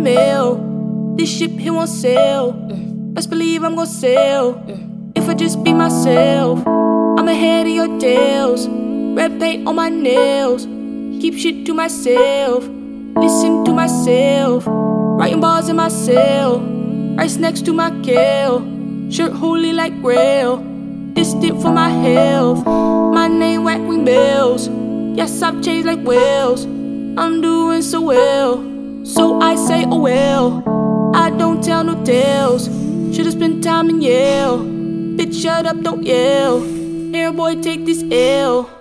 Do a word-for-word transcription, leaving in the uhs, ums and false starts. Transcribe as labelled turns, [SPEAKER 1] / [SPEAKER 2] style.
[SPEAKER 1] mail. This ship here won't sail. Best believe I'm gon' sail. If I just be myself, I'm ahead of your tails. Red paint on my nails. Keep shit to myself. Listen to myself. Writing bars in my cell. Rice next to my kale. Shirt holy like grail. Distant for my health. My name whack ring bells. Yes, I've changed like whales. I'm doing so well, so I say oh well. I don't tell no tales. Should've spent time in Yale. Bitch, shut up, don't yell. Here, boy, take this L.